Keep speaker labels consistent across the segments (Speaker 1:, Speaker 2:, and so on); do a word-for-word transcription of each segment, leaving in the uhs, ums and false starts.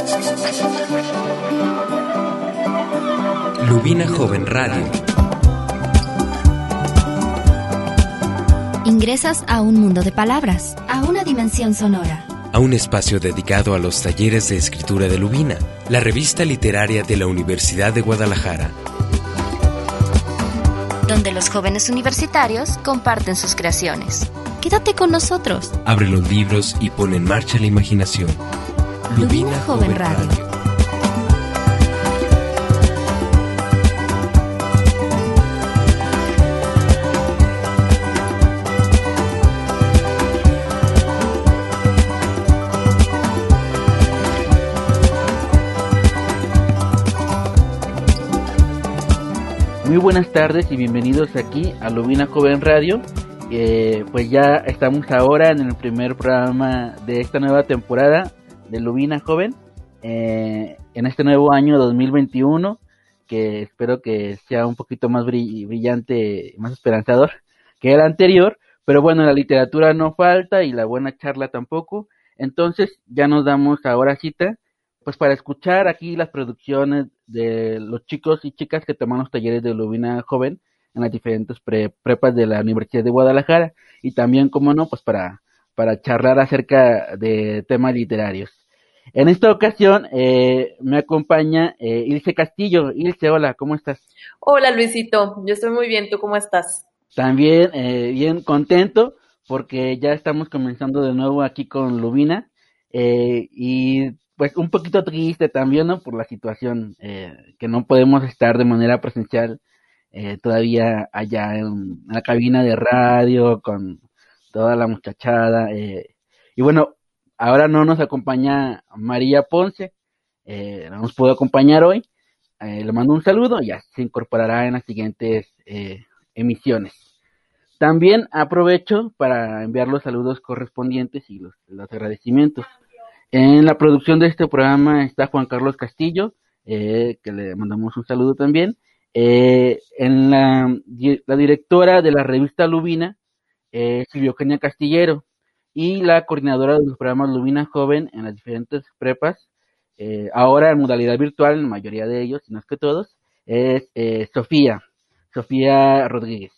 Speaker 1: Lubina Joven Radio.
Speaker 2: Ingresas a un mundo de palabras, a una dimensión sonora.
Speaker 1: A un espacio dedicado a los talleres de escritura de Lubina, la revista literaria de la Universidad de Guadalajara.
Speaker 2: Donde los jóvenes universitarios comparten sus creaciones. Quédate con nosotros.
Speaker 1: Abre los libros y pon en marcha la imaginación.
Speaker 2: Lubina, Lubina Joven, Joven Radio. Radio.
Speaker 3: Muy buenas tardes y bienvenidos aquí a Lubina Joven Radio. Eh, pues ya estamos ahora en el primer programa de esta nueva temporada de Lubina Joven, eh, en este nuevo año dos mil veintiuno, que espero que sea un poquito más brill- brillante, más esperanzador que el anterior, pero bueno, la literatura no falta y la buena charla tampoco, entonces ya nos damos ahora cita pues para escuchar aquí las producciones de los chicos y chicas que toman los talleres de Lubina Joven en las diferentes pre- prepas de la Universidad de Guadalajara, y también, como no, pues para, para charlar acerca de temas literarios. En esta ocasión eh, me acompaña eh, Ilse Castillo. Ilse, hola, ¿cómo estás?
Speaker 4: Hola Luisito, yo estoy muy bien, ¿tú cómo estás?
Speaker 3: También eh, bien contento porque ya estamos comenzando de nuevo aquí con Lubina, eh, y pues un poquito triste también, ¿no? Por la situación, eh, que no podemos estar de manera presencial eh, todavía allá en, en la cabina de radio con toda la muchachada. Eh, y bueno, ahora no nos acompaña María Ponce, eh, no nos pudo acompañar hoy. Eh, le mando un saludo, ya se incorporará en las siguientes eh, emisiones. También aprovecho para enviar los saludos correspondientes y los, los agradecimientos. En la producción de este programa está Juan Carlos Castillo, eh, que le mandamos un saludo también. Eh, en la, la directora de la revista Lubina, eh, Silvia Eugenia Castillero, y la coordinadora de los programas Lubina Joven en las diferentes prepas, eh, ahora en modalidad virtual, en la mayoría de ellos, si no es que todos, es eh, Sofía, Sofía Rodríguez.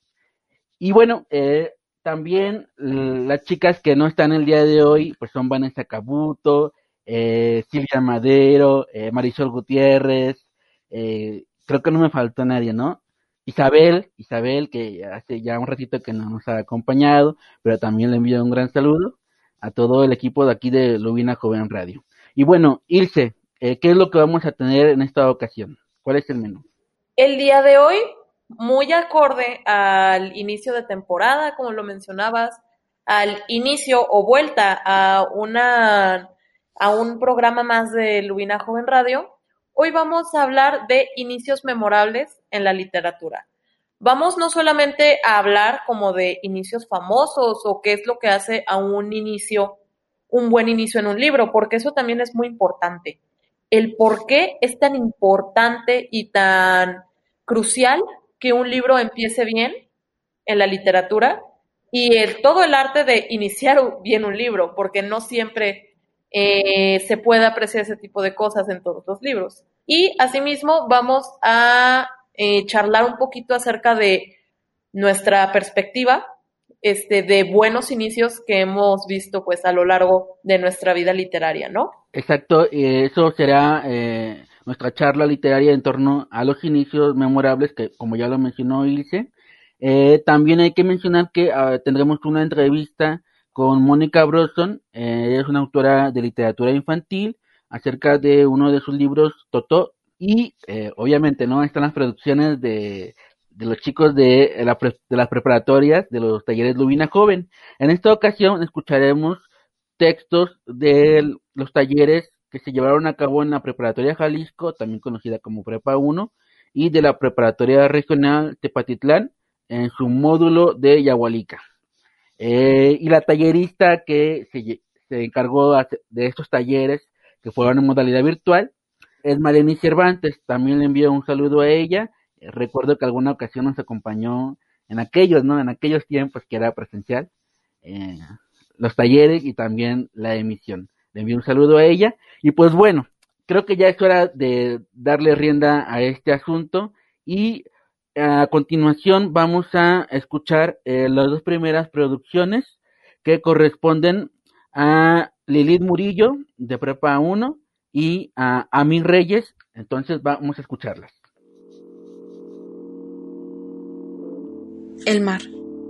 Speaker 3: Y bueno, eh, también las chicas que no están el día de hoy, pues son Vanessa Cabuto, eh, Silvia Madero, eh, Marisol Gutiérrez, eh, creo que no me faltó nadie, ¿no? Isabel, Isabel, que hace ya un ratito que no nos ha acompañado, pero también le envío un gran saludo a todo el equipo de aquí de Lubina Joven Radio. Y bueno, Ilse, eh, ¿qué es lo que vamos a tener en esta ocasión? ¿Cuál es el menú?
Speaker 4: El día de hoy, muy acorde al inicio de temporada, como lo mencionabas, al inicio o vuelta a una a un programa más de Lubina Joven Radio, hoy vamos a hablar de inicios memorables en la literatura. Vamos no solamente a hablar como de inicios famosos o qué es lo que hace a un inicio, un buen inicio en un libro, porque eso también es muy importante. El por qué es tan importante y tan crucial que un libro empiece bien en la literatura y el, todo el arte de iniciar bien un libro, porque no siempre eh, se puede apreciar ese tipo de cosas en todos los libros. Y asimismo vamos a eh, charlar un poquito acerca de nuestra perspectiva este, de buenos inicios que hemos visto pues a lo largo de nuestra vida literaria, ¿no?
Speaker 3: Exacto, eh, eso será eh, nuestra charla literaria en torno a los inicios memorables que, como ya lo mencionó Ilse, eh, también hay que mencionar que uh, tendremos una entrevista con Mónica Brosson, eh, es una autora de literatura infantil, acerca de uno de sus libros, Totó, y eh, obviamente no están las producciones de, de los chicos de, la pre, de las preparatorias de los talleres Lubina Joven. En esta ocasión escucharemos textos de los talleres que se llevaron a cabo en la Preparatoria Jalisco, también conocida como Prepa uno, y de la Preparatoria Regional Tepatitlán, en su módulo de Yahualica. Eh, y la tallerista que se, se encargó de estos talleres, que fueron en modalidad virtual, es Marlene Cervantes. También le envío un saludo a ella. Eh, recuerdo que alguna ocasión nos acompañó en aquellos, ¿no? En aquellos tiempos que era presencial, eh, los talleres y también la emisión. le envío un saludo a ella. Y pues bueno, creo que ya es hora de darle rienda a este asunto y a continuación vamos a escuchar eh, las dos primeras producciones que corresponden a Lilith Murillo de Prepa uno y a Amin Reyes. Entonces vamos a escucharlas.
Speaker 5: El mar.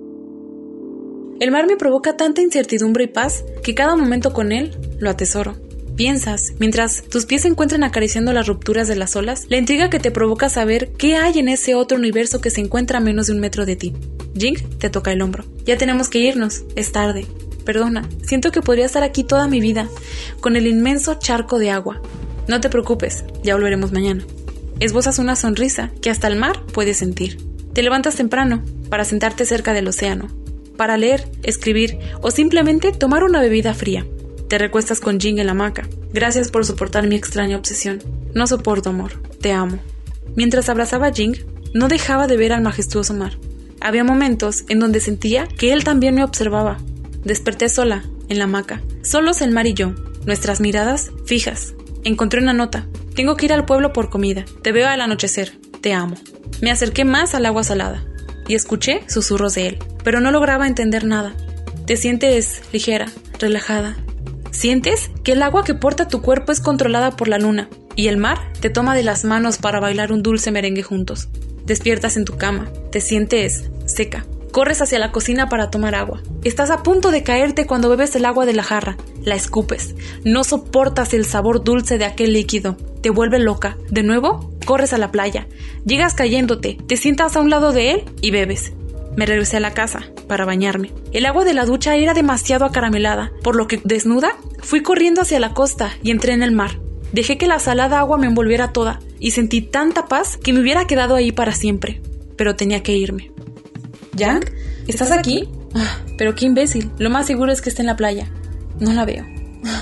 Speaker 5: El mar me provoca tanta incertidumbre y paz que cada momento con él lo atesoro. Piensas, mientras tus pies se encuentran acariciando las rupturas de las olas, la intriga que te provoca saber qué hay en ese otro universo que se encuentra a menos de un metro de ti. Jing te toca el hombro. Ya tenemos que irnos, es tarde. Perdona, siento que podría estar aquí toda mi vida, con el inmenso charco de agua. No te preocupes, ya volveremos mañana. Esbozas una sonrisa que hasta el mar puede sentir. Te levantas temprano para sentarte cerca del océano, para leer, escribir o simplemente tomar una bebida fría. Te recuestas con Jing en la hamaca. Gracias por soportar mi extraña obsesión. No soporto, amor. Te amo. Mientras abrazaba a Jing, no dejaba de ver al majestuoso mar. Había momentos en donde sentía que él también me observaba. Desperté sola, en la hamaca. Solos el mar y yo, nuestras miradas fijas. Encontré una nota. Tengo que ir al pueblo por comida. Te veo al anochecer. Te amo. Me acerqué más al agua salada y escuché susurros de él, pero no lograba entender nada. Te sientes ligera, relajada. Sientes que el agua que porta tu cuerpo es controlada por la luna y el mar te toma de las manos para bailar un dulce merengue juntos. Despiertas en tu cama, te sientes seca. Corres hacia la cocina para tomar agua. Estás a punto de caerte cuando bebes el agua de la jarra. La escupes. No soportas el sabor dulce de aquel líquido. Te vuelve loca. De nuevo, corres a la playa. Llegas cayéndote, te sientas a un lado de él y bebes. Me regresé a la casa para bañarme. El agua de la ducha era demasiado acaramelada, por lo que, desnuda, fui corriendo hacia la costa y entré en el mar. Dejé que la salada agua me envolviera toda y sentí tanta paz que me hubiera quedado ahí para siempre. Pero tenía que irme. ¿Yang? ¿Estás aquí? Ah, pero qué imbécil. Lo más seguro es que esté en la playa. No la veo.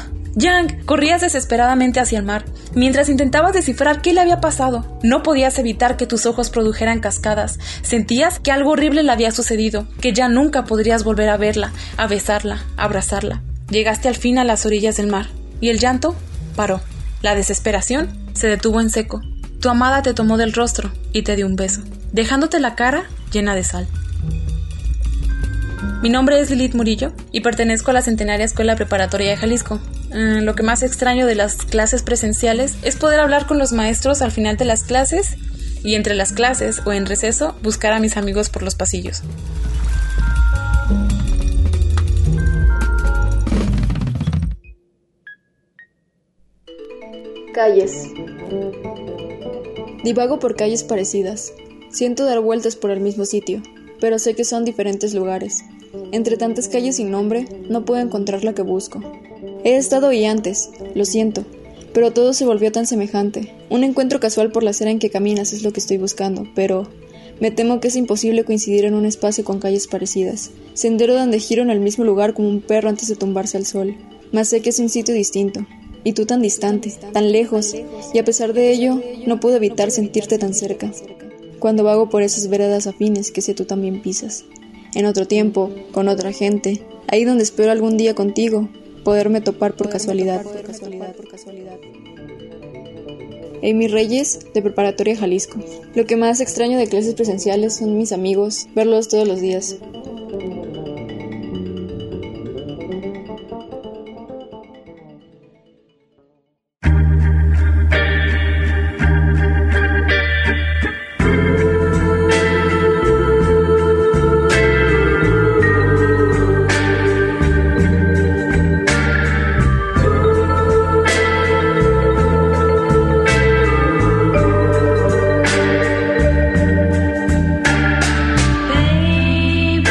Speaker 5: Yang, corrías desesperadamente hacia el mar, mientras intentabas descifrar qué le había pasado. No podías evitar que tus ojos produjeran cascadas. Sentías que algo horrible le había sucedido, que ya nunca podrías volver a verla, a besarla, a abrazarla. Llegaste al fin a las orillas del mar, y el llanto paró. La desesperación se detuvo en seco. Tu amada te tomó del rostro y te dio un beso, dejándote la cara llena de sal. Mi nombre es Lilith Murillo y pertenezco a la Centenaria Escuela Preparatoria de Jalisco. Mm, lo que más extraño de las clases presenciales es poder hablar con los maestros al final de las clases y entre las clases o en receso buscar a mis amigos por los pasillos.
Speaker 6: Calles. Divago por calles parecidas. Siento dar vueltas por el mismo sitio, pero sé que son diferentes lugares. Entre tantas calles sin nombre, no puedo encontrar la que busco. He estado ahí antes, lo siento, pero todo se volvió tan semejante. Un encuentro casual por la acera en que caminas es lo que estoy buscando, pero me temo que es imposible coincidir en un espacio con calles parecidas. Sendero donde giro en el mismo lugar como un perro antes de tumbarse al sol. Mas sé que es un sitio distinto. Y tú tan distante, tan lejos, y a pesar de ello, no puedo evitar sentirte tan cerca. Cuando vago por esas veredas afines que sé tú también pisas. En otro tiempo, con otra gente, ahí donde espero algún día contigo, poderme topar por casualidad. Amy Reyes, de Preparatoria Jalisco. Lo que más extraño de clases presenciales son mis amigos, verlos todos los días.
Speaker 7: Baby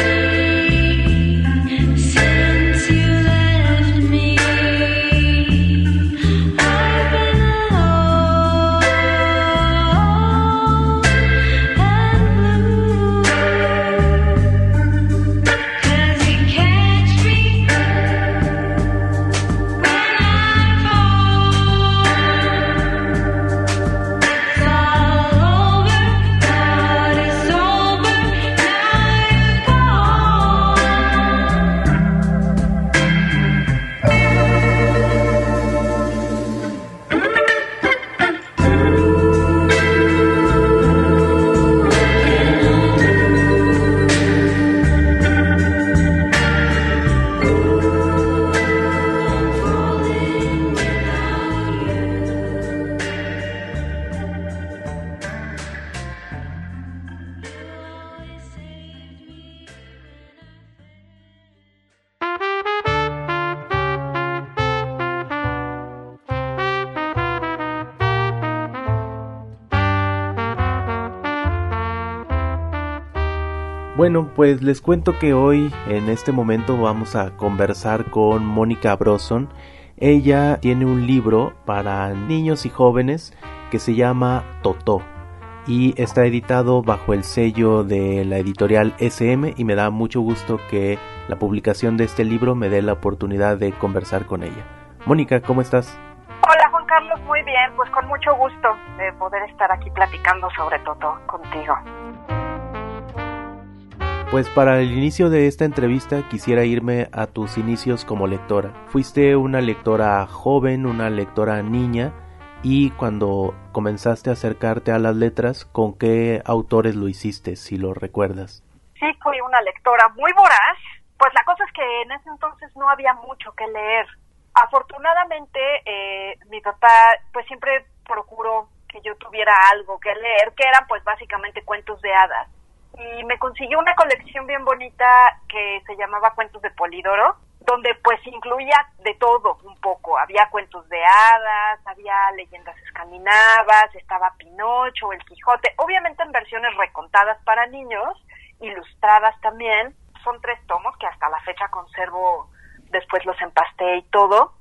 Speaker 7: Bueno, pues les cuento que hoy en este momento vamos a conversar con Mónica Brosson. Ella tiene un libro para niños y jóvenes que se llama Totó y está editado bajo el sello de la editorial ese eme, y me da mucho gusto que la publicación de este libro me dé la oportunidad de conversar con ella. Mónica, ¿cómo estás?
Speaker 8: Hola Juan Carlos, muy bien, pues con mucho gusto de poder estar aquí platicando sobre Totó contigo.
Speaker 7: Pues para el inicio de esta entrevista quisiera irme a tus inicios como lectora. Fuiste una lectora joven, una lectora niña, y cuando comenzaste a acercarte a las letras, ¿con qué autores lo hiciste, si lo recuerdas?
Speaker 8: Sí, fui una lectora muy voraz. Pues la cosa es que en ese entonces no había mucho que leer. Afortunadamente, eh, mi papá pues siempre procuró que yo tuviera algo que leer, que eran pues básicamente cuentos de hadas. Y me consiguió una colección bien bonita que se llamaba Cuentos de Polidoro, donde pues incluía de todo un poco. Había cuentos de hadas, había leyendas escandinavas, estaba Pinocho, El Quijote, obviamente en versiones recontadas para niños, ilustradas también. Son tres tomos que hasta la fecha conservo, después los empasté y todo.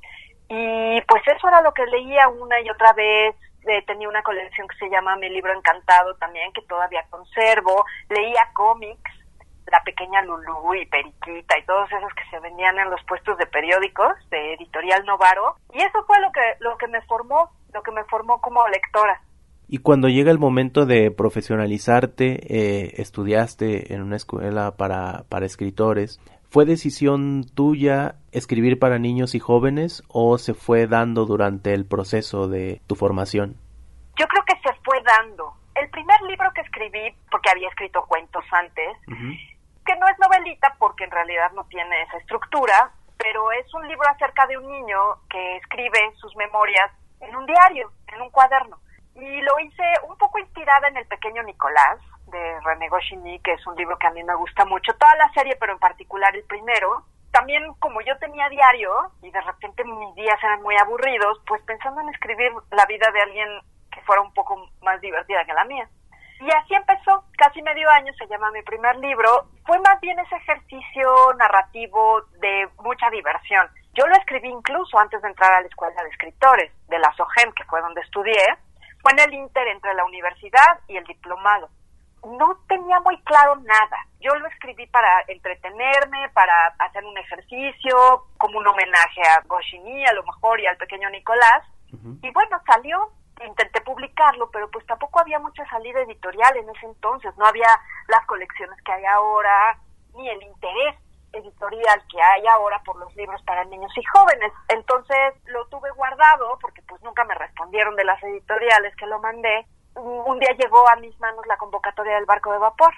Speaker 8: Y pues eso era lo que leía una y otra vez. Eh, tenía una colección que se llama Mi Libro Encantado también, que todavía conservo. Leía cómics, La Pequeña Lulú y Periquita y todos esos que se vendían en los puestos de periódicos de Editorial Novaro. Y eso fue lo que lo que me formó, lo que me formó como lectora.
Speaker 7: Y cuando llega el momento de profesionalizarte, eh, estudiaste en una escuela para, para escritores, ¿fue decisión tuya escribir para niños y jóvenes o se fue dando durante el proceso de tu formación?
Speaker 8: Yo creo que se fue dando. El primer libro que escribí, porque había escrito cuentos antes, uh-huh. que no es novelita porque en realidad no tiene esa estructura, pero es un libro acerca de un niño que escribe sus memorias en un diario, en un cuaderno. Y lo hice un poco inspirada en El Pequeño Nicolás, de René Goscinny, que es un libro que a mí me gusta mucho, toda la serie, pero en particular el primero. También, como yo tenía diario, y de repente mis días eran muy aburridos, pues pensando en escribir la vida de alguien que fuera un poco más divertida que la mía. Y así empezó, casi medio año, se llama mi primer libro. Fue más bien ese ejercicio narrativo de mucha diversión. Yo lo escribí incluso antes de entrar a la Escuela de Escritores, de la SOGEM, que fue donde estudié. Fue en el ínter entre la universidad y el diplomado. No tenía muy claro nada. Yo lo escribí para entretenerme, para hacer un ejercicio, como un homenaje a Goscinny, a lo mejor, y al Pequeño Nicolás. Uh-huh. Y bueno, salió, intenté publicarlo, pero pues tampoco había mucha salida editorial en ese entonces. No había las colecciones que hay ahora, ni el interés editorial que hay ahora por los libros para niños y jóvenes. Entonces lo tuve guardado porque pues nunca me respondieron de las editoriales que lo mandé. Un día llegó a mis manos la convocatoria del Barco de Vapor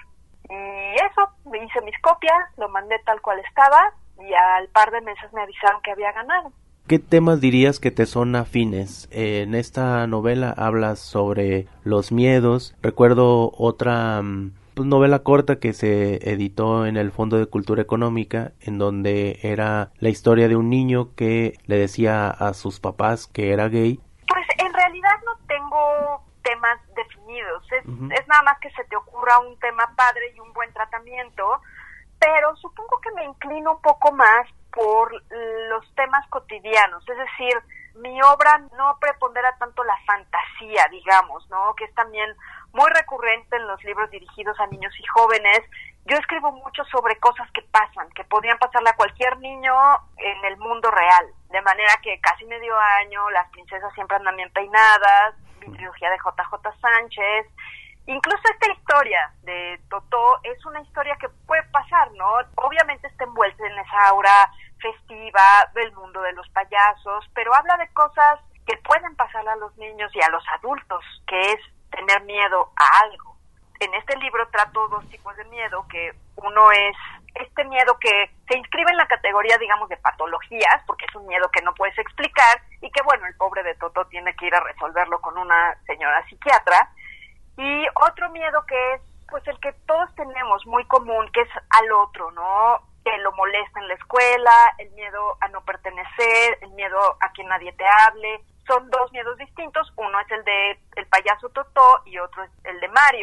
Speaker 8: y eso, me hice mis copias, lo mandé tal cual estaba y al par de meses me avisaron que había ganado.
Speaker 7: ¿Qué temas dirías que te son afines? En esta novela hablas sobre los miedos. Recuerdo otra pues, novela corta que se editó en el Fondo de Cultura Económica, en donde era la historia de un niño que le decía a sus papás que era gay.
Speaker 8: Pues en realidad no tengo temas definidos, es, uh-huh. es nada más que se te ocurra un tema padre y un buen tratamiento, pero supongo que me inclino un poco más por los temas cotidianos, es decir, mi obra no prepondera tanto la fantasía, digamos, ¿no? Que es también muy recurrente en los libros dirigidos a niños y jóvenes. Yo escribo mucho sobre cosas que pasan, que podrían pasarle a cualquier niño en el mundo real, de manera que casi medio año las princesas siempre andan bien peinadas, mi trilogía de J J Sánchez. Incluso esta historia de Totó es una historia que puede pasar, ¿no? Obviamente está envuelta en esa aura festiva del mundo de los payasos, pero habla de cosas que pueden pasarle a los niños y a los adultos, que es tener miedo a algo. En este libro trato dos tipos de miedo, que uno es este miedo que se inscribe en la categoría, digamos, de patologías, porque es un miedo que no puedes explicar y que, bueno, el pobre de Totó tiene que ir a resolverlo con una señora psiquiatra. Y otro miedo que es, pues, el que todos tenemos, muy común, que es al otro, ¿no? Que lo molesta en la escuela, el miedo a no pertenecer, el miedo a que nadie te hable. Son dos miedos distintos, uno es el de el payaso Totó y otro es el de Mario, el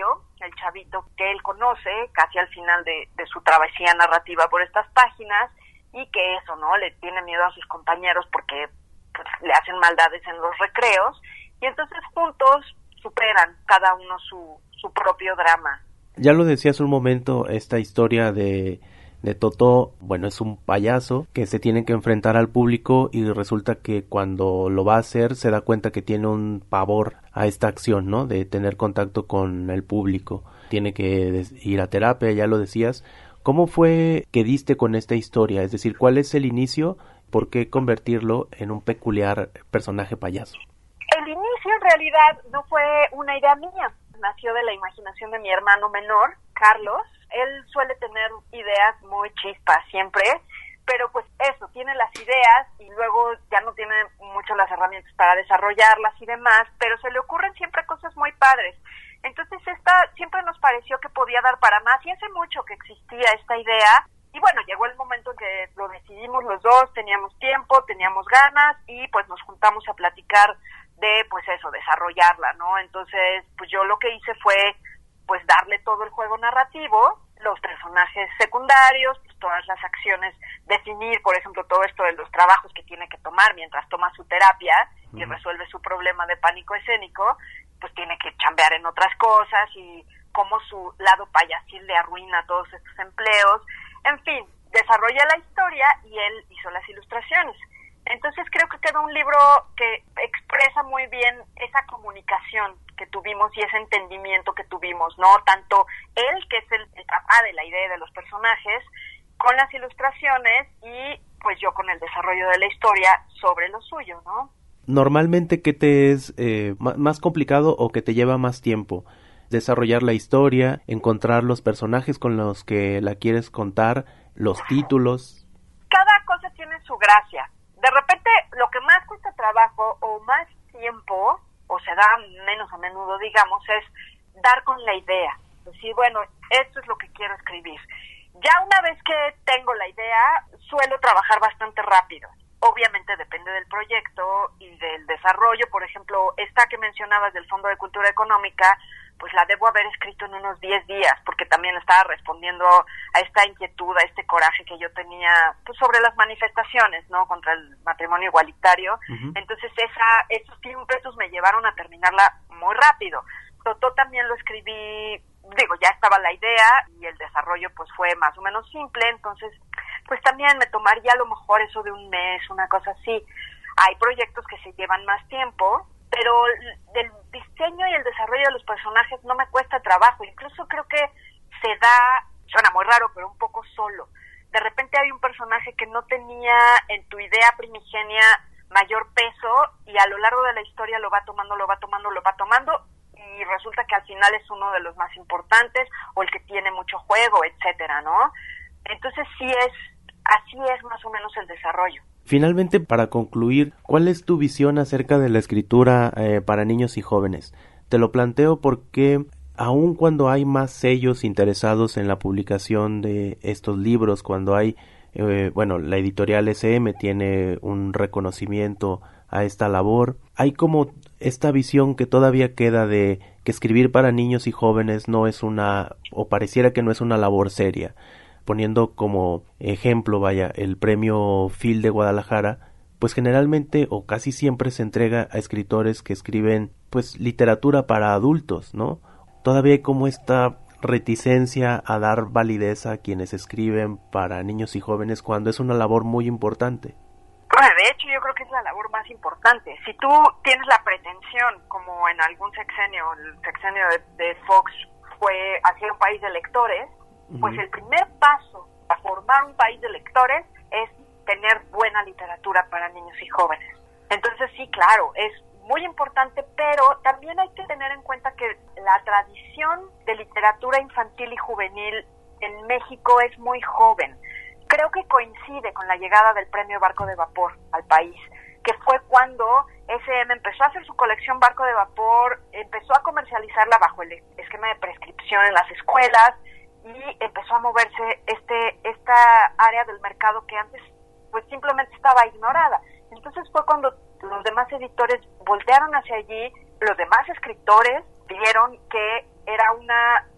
Speaker 8: el chavito que él conoce casi al final de, de su travesía narrativa por estas páginas, y que eso, ¿no? Le tiene miedo a sus compañeros porque pues, le hacen maldades en los recreos, y entonces juntos superan cada uno su, su propio drama.
Speaker 7: Ya lo decías un momento, esta historia de, de Totó, bueno, es un payaso que se tiene que enfrentar al público y resulta que cuando lo va a hacer se da cuenta que tiene un pavor a esta acción, ¿no? De tener contacto con el público. Tiene que ir a terapia, ya lo decías. ¿Cómo fue que diste con esta historia? Es decir, ¿cuál es el inicio? ¿Por qué convertirlo en un peculiar personaje payaso?
Speaker 8: El inicio en realidad no fue una idea mía. Nació de la imaginación de mi hermano menor, Carlos. Él suele tener ideas muy chispas siempre, pero pues eso, tiene las ideas y luego ya no tiene mucho las herramientas para desarrollarlas y demás, pero se le ocurren siempre cosas muy padres. Entonces esta siempre nos pareció que podía dar para más, y hace mucho que existía esta idea, y bueno, llegó el momento en que lo decidimos los dos, teníamos tiempo, teníamos ganas, y pues nos juntamos a platicar de, pues eso, desarrollarla, ¿no? Entonces, pues yo lo que hice fue, pues darle todo el juego narrativo, los personajes secundarios, pues todas las acciones, definir, por ejemplo, todo esto de los trabajos que tiene que tomar mientras toma su terapia y uh-huh. resuelve su problema de pánico escénico, pues tiene que chambear en otras cosas, y cómo su lado payasil le arruina todos estos empleos. En fin, desarrolla la historia y él hizo las ilustraciones. Entonces creo que quedó un libro que expresa muy bien esa comunicación que tuvimos y ese entendimiento que tuvimos, ¿no? Tanto él, que es el, el papá de la idea de los personajes, con las ilustraciones, y pues yo con el desarrollo de la historia sobre lo suyo, ¿no?
Speaker 7: Normalmente, ¿qué te es eh, más complicado o que te lleva más tiempo? Desarrollar la historia, encontrar los personajes con los que la quieres contar, los títulos.
Speaker 8: Cada cosa tiene su gracia. De repente, lo que más cuesta trabajo o más tiempo, o se da menos a menudo, digamos, es dar con la idea. Decir, bueno, esto es lo que quiero escribir. Ya una vez que tengo la idea, suelo trabajar bastante rápido. Obviamente depende del proyecto y del desarrollo. Por ejemplo, esta que mencionabas del Fondo de Cultura Económica, pues la debo haber escrito en unos diez días, porque también estaba respondiendo a esta inquietud, a este coraje que yo tenía, pues sobre las manifestaciones, ¿no? Contra el matrimonio igualitario. Uh-huh. Entonces esa, esos ímpetus me llevaron a terminarla muy rápido. Totó también lo escribí, digo, ya estaba la idea y el desarrollo pues fue más o menos simple, entonces pues también me tomaría a lo mejor eso de un mes, una cosa así. Hay proyectos que se llevan más tiempo, pero el diseño y el desarrollo de los personajes no me cuesta trabajo, incluso creo que se da, suena muy raro, pero un poco solo. De repente hay un personaje que no tenía en tu idea primigenia mayor peso, y a lo largo de la historia lo va tomando, lo va tomando, lo va tomando, y resulta que al final es uno de los más importantes, o el que tiene mucho juego, etcétera, ¿no? Entonces sí es, así es más o menos el desarrollo.
Speaker 7: Finalmente, para concluir, ¿cuál es tu visión acerca de la escritura eh, para niños y jóvenes? Te lo planteo porque aun cuando hay más sellos interesados en la publicación de estos libros, cuando hay, eh, bueno, la editorial S M tiene un reconocimiento a esta labor, hay como esta visión que todavía queda de que escribir para niños y jóvenes no es una, o pareciera que no es una labor seria. Poniendo como ejemplo, vaya, el premio Phil de Guadalajara, pues generalmente o casi siempre se entrega a escritores que escriben pues literatura para adultos, ¿no? Todavía hay como esta reticencia a dar validez a quienes escriben para niños y jóvenes cuando es una labor muy importante.
Speaker 8: Bueno, de hecho yo creo que es la labor más importante. Si tú tienes la pretensión, como en algún sexenio, el sexenio de, de Fox fue hacia un país de lectores, pues el primer paso para formar un país de lectores es tener buena literatura para niños y jóvenes. Entonces sí, claro, es muy importante, pero también hay que tener en cuenta que la tradición de literatura infantil y juvenil en México es muy joven. Creo que coincide con la llegada del premio Barco de Vapor al país, que fue cuando S M empezó a hacer su colección Barco de Vapor, empezó a comercializarla bajo el esquema de prescripción en las escuelas, y empezó a moverse este esta área del mercado que antes pues simplemente estaba ignorada. Entonces fue cuando los demás editores voltearon hacia allí, los demás escritores vieron que era una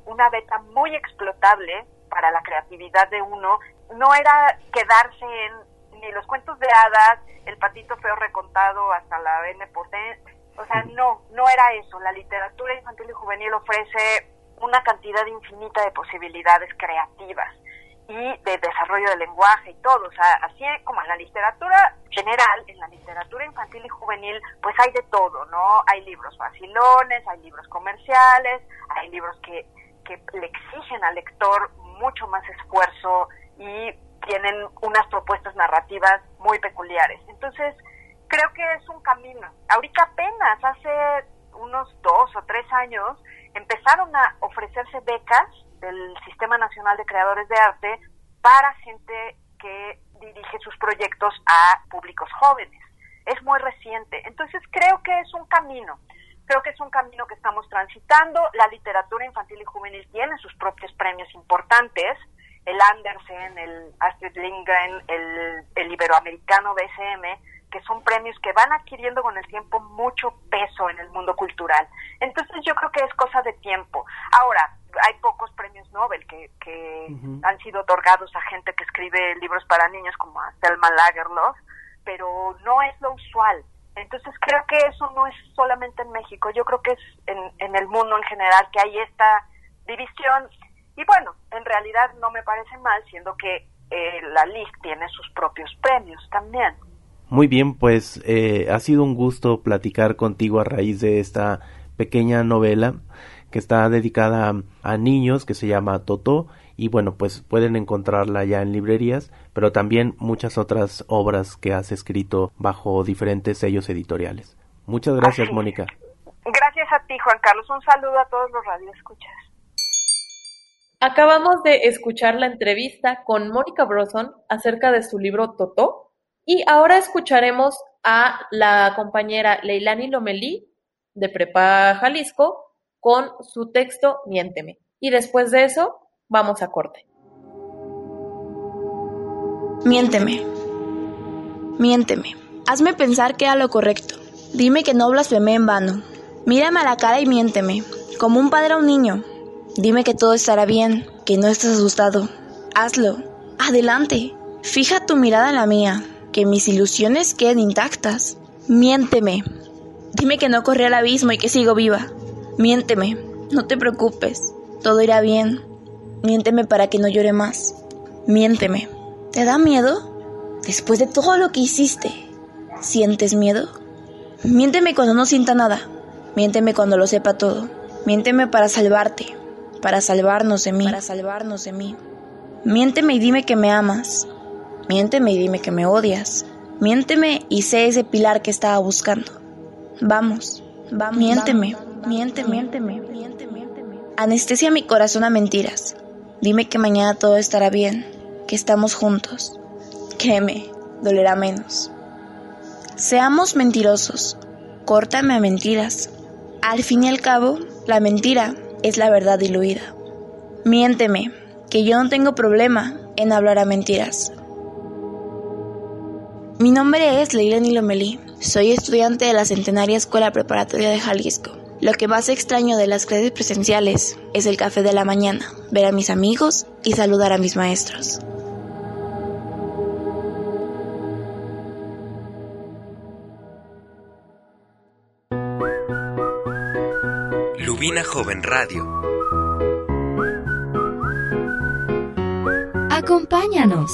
Speaker 8: una beta muy explotable para la creatividad de uno. No era quedarse en ni los cuentos de hadas, el patito feo recontado hasta la N por N. O sea, no, no era eso. La literatura infantil y juvenil ofrece una cantidad infinita de posibilidades creativas y de desarrollo del lenguaje y todo. O sea, así como en la literatura general, en la literatura infantil y juvenil, pues hay de todo, ¿no? Hay libros facilones, hay libros comerciales, hay libros que, que le exigen al lector mucho más esfuerzo y tienen unas propuestas narrativas muy peculiares. Entonces, creo que es un camino. Ahorita apenas, hace unos dos o tres años, empezaron a ofrecerse becas del Sistema Nacional de Creadores de Arte para gente que dirige sus proyectos a públicos jóvenes. Es muy reciente. Entonces, creo que es un camino. Creo que es un camino que estamos transitando. La literatura infantil y juvenil tiene sus propios premios importantes. El Andersen, el Astrid Lindgren, el, el Iberoamericano B S M, que son premios que van adquiriendo con el tiempo mucho peso en el mundo cultural. Entonces yo creo que es cosa de tiempo. Ahora, hay pocos premios Nobel que, que uh-huh. han sido otorgados a gente que escribe libros para niños, como a Thelma Lagerlöf, pero no es lo usual. Entonces creo que eso no es solamente en México, yo creo que es en, en el mundo en general que hay esta división. Y bueno, en realidad no me parece mal, siendo que eh, la L I C tiene sus propios premios también.
Speaker 7: Muy bien, pues eh, ha sido un gusto platicar contigo a raíz de esta pequeña novela que está dedicada a, a niños, que se llama Totó, y bueno, pues pueden encontrarla ya en librerías, pero también muchas otras obras que has escrito bajo diferentes sellos editoriales. Muchas gracias, Así. Mónica.
Speaker 8: Gracias a ti, Juan Carlos. Un saludo a todos los radioescuchas.
Speaker 4: Acabamos de escuchar la entrevista con Mónica Brosson acerca de su libro Totó, y ahora escucharemos a la compañera Leilani Lomelí de Prepa Jalisco con su texto Miénteme. Y después de eso, vamos a corte.
Speaker 9: Miénteme. Miénteme. Hazme pensar que era lo correcto. Dime que no blasfemé en vano. Mírame a la cara y miénteme, como un padre a un niño. Dime que todo estará bien, que no estás asustado. Hazlo. Adelante. Fija tu mirada en la mía, que mis ilusiones queden intactas. Miénteme. Dime que no corrí al abismo y que sigo viva. Miénteme. No te preocupes. Todo irá bien. Miénteme para que no llore más. Miénteme. ¿Te da miedo? Después de todo lo que hiciste, ¿sientes miedo? Miénteme cuando no sienta nada. Miénteme cuando lo sepa todo. Miénteme para salvarte. Para salvarnos de mí. Para salvarnos de mí. Miénteme y dime que me amas. Miénteme y dime que me odias. Miénteme y sé ese pilar que estaba buscando. Vamos, vamos. Miénteme, vamos, miénteme, miénteme, miénteme, miénteme. Anestesia mi corazón a mentiras. Dime que mañana todo estará bien, que estamos juntos. Créeme, dolerá menos. Seamos mentirosos. Córtame a mentiras. Al fin y al cabo, la mentira es la verdad diluida. Miénteme, que yo no tengo problema en hablar a mentiras. Mi nombre es Leilani Lomelí. Soy estudiante de la Centenaria Escuela Preparatoria de Jalisco. Lo que más extraño de las clases presenciales es el café de la mañana, ver a mis amigos y saludar a mis maestros.
Speaker 1: Lubina Joven Radio.
Speaker 2: Acompáñanos.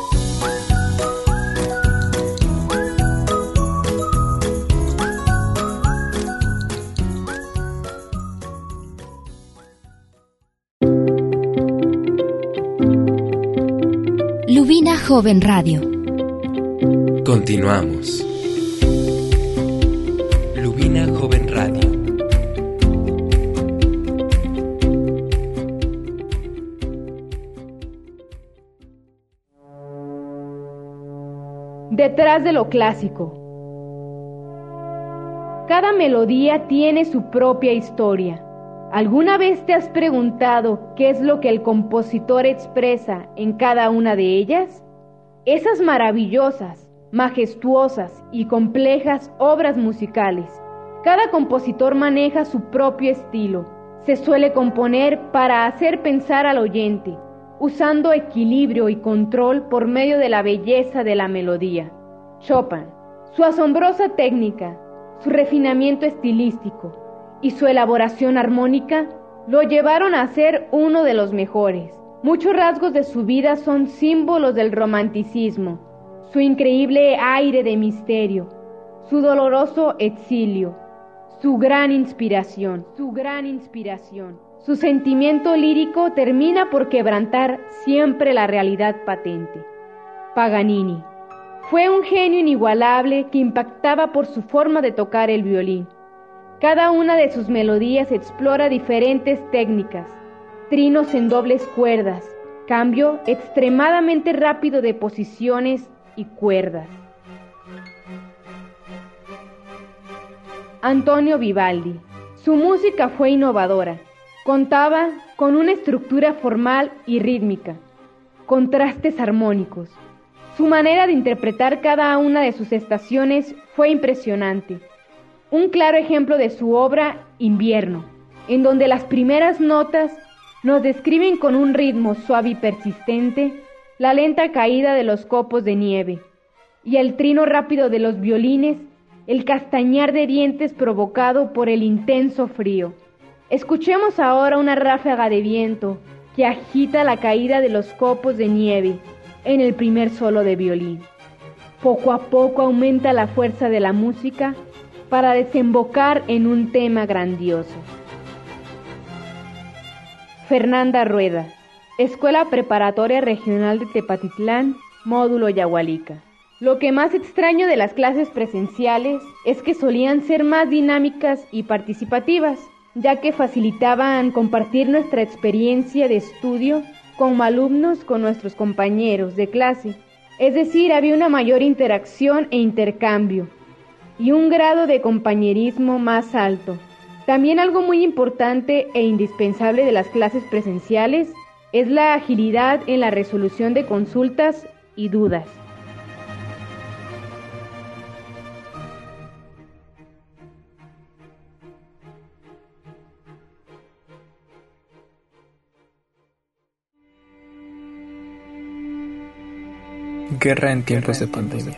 Speaker 2: Lubina Joven Radio.
Speaker 1: Continuamos. Lubina Joven Radio.
Speaker 10: Detrás de lo clásico. Cada melodía tiene su propia historia. ¿Alguna vez te has preguntado qué es lo que el compositor expresa en cada una de ellas? Esas maravillosas, majestuosas y complejas obras musicales. Cada compositor maneja su propio estilo, Se suele componer para hacer pensar al oyente, usando equilibrio y control por medio de la belleza de la melodía. Chopin, su asombrosa técnica, su refinamiento estilístico y su elaboración armónica lo llevaron a ser uno de los mejores. Muchos rasgos de su vida son símbolos del romanticismo, su increíble aire de misterio, su doloroso exilio, su gran inspiración, su gran inspiración. Su sentimiento lírico termina por quebrantar siempre la realidad patente. Paganini fue un genio inigualable que impactaba por su forma de tocar el violín. Cada una de sus melodías explora diferentes técnicas, trinos en dobles cuerdas, cambio extremadamente rápido de posiciones y cuerdas. Antonio Vivaldi. Su música fue innovadora. Contaba con una estructura formal y rítmica, contrastes armónicos. Su manera de interpretar cada una de sus estaciones fue impresionante. Un claro ejemplo de su obra, Invierno, en donde las primeras notas nos describen con un ritmo suave y persistente la lenta caída de los copos de nieve y el trino rápido de los violines, el castañar de dientes provocado por el intenso frío. Escuchemos ahora una ráfaga de viento que agita la caída de los copos de nieve en el primer solo de violín. Poco a poco aumenta la fuerza de la música para desembocar en un tema grandioso. Fernanda Rueda, Escuela Preparatoria Regional de Tepatitlán, Módulo Yahualica. Lo que más extraño de las clases presenciales es que solían ser más dinámicas y participativas, ya que facilitaban compartir nuestra experiencia de estudio como alumnos con nuestros compañeros de clase. Es decir, había una mayor interacción e intercambio y un grado de compañerismo más alto. También algo muy importante e indispensable de las clases presenciales es la agilidad en la resolución de consultas y dudas.
Speaker 11: Guerra en tiempos de pandemia.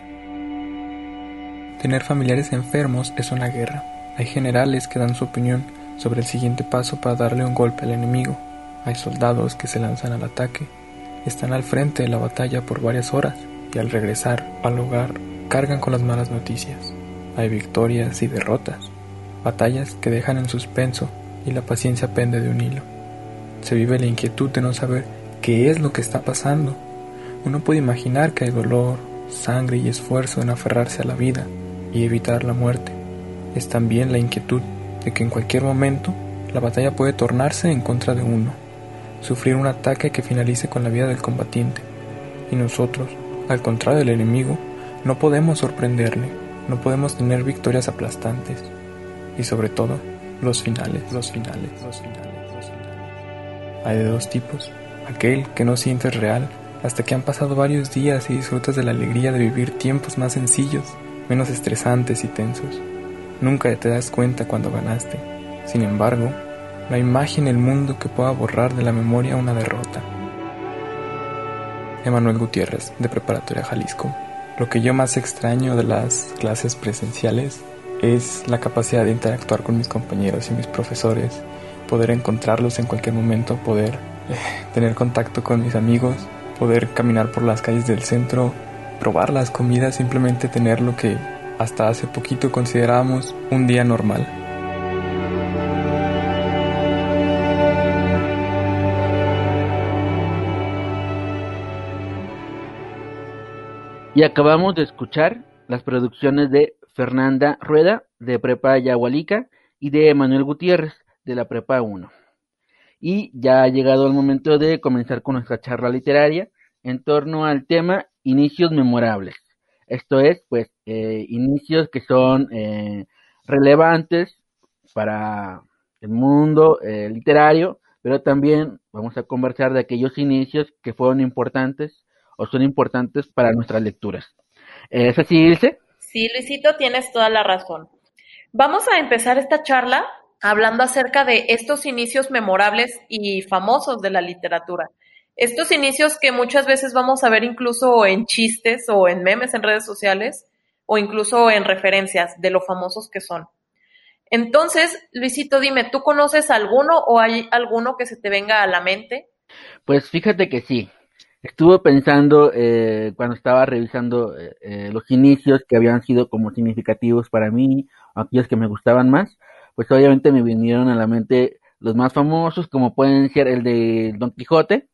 Speaker 11: Tener familiares enfermos es una guerra. Hay generales que dan su opinión sobre el siguiente paso para darle un golpe al enemigo. Hay soldados que se lanzan al ataque, están al frente de la batalla por varias horas y al regresar al hogar cargan con las malas noticias. Hay victorias y derrotas, batallas que dejan en suspenso y la paciencia pende de un hilo. Se vive la inquietud de no saber qué es lo que está pasando. Uno puede imaginar que hay dolor, sangre y esfuerzo en aferrarse a la vida y evitar la muerte. Es también la inquietud de que en cualquier momento la batalla puede tornarse en contra de uno, sufrir un ataque que finalice con la vida del combatiente. Y nosotros, al contrario del enemigo, no podemos sorprenderle, no podemos tener victorias aplastantes. Y sobre todo, los finales, los finales, los finales, los finales. Hay de dos tipos: aquel que no sientes real hasta que han pasado varios días y disfrutas de la alegría de vivir tiempos más sencillos, menos estresantes y tensos. Nunca te das cuenta cuando ganaste. Sin embargo, no hay magia en el mundo que pueda borrar de la memoria una derrota. Emanuel Gutiérrez, de Preparatoria Jalisco. Lo que yo más extraño de las clases presenciales es la capacidad de interactuar con mis compañeros y mis profesores, poder encontrarlos en cualquier momento, poder eh, tener contacto con mis amigos, poder caminar por las calles del centro, probar las comidas, simplemente tener lo que hasta hace poquito considerábamos un día normal.
Speaker 3: Y acabamos de escuchar las producciones de Fernanda Rueda, de Prepa Yahualica, y de Emanuel Gutiérrez, de la Prepa uno. Y ya ha llegado el momento de comenzar con nuestra charla literaria en torno al tema inicios memorables. Esto es, pues, eh, inicios que son eh, relevantes para el mundo eh, literario, pero también vamos a conversar de aquellos inicios que fueron importantes o son importantes para nuestras lecturas. ¿Es así, Ilse?
Speaker 4: Sí, Luisito, tienes toda la razón. Vamos a empezar esta charla hablando acerca de estos inicios memorables y famosos de la literatura. Estos inicios que muchas veces vamos a ver incluso en chistes o en memes en redes sociales o incluso en referencias de lo famosos que son. Entonces, Luisito, dime, ¿tú conoces alguno o hay alguno que se te venga a la mente?
Speaker 3: Pues fíjate que sí. Estuve pensando eh, cuando estaba revisando eh, eh, los inicios que habían sido como significativos para mí, aquellos que me gustaban más, pues obviamente me vinieron a la mente los más famosos, como pueden ser el de Don Quijote,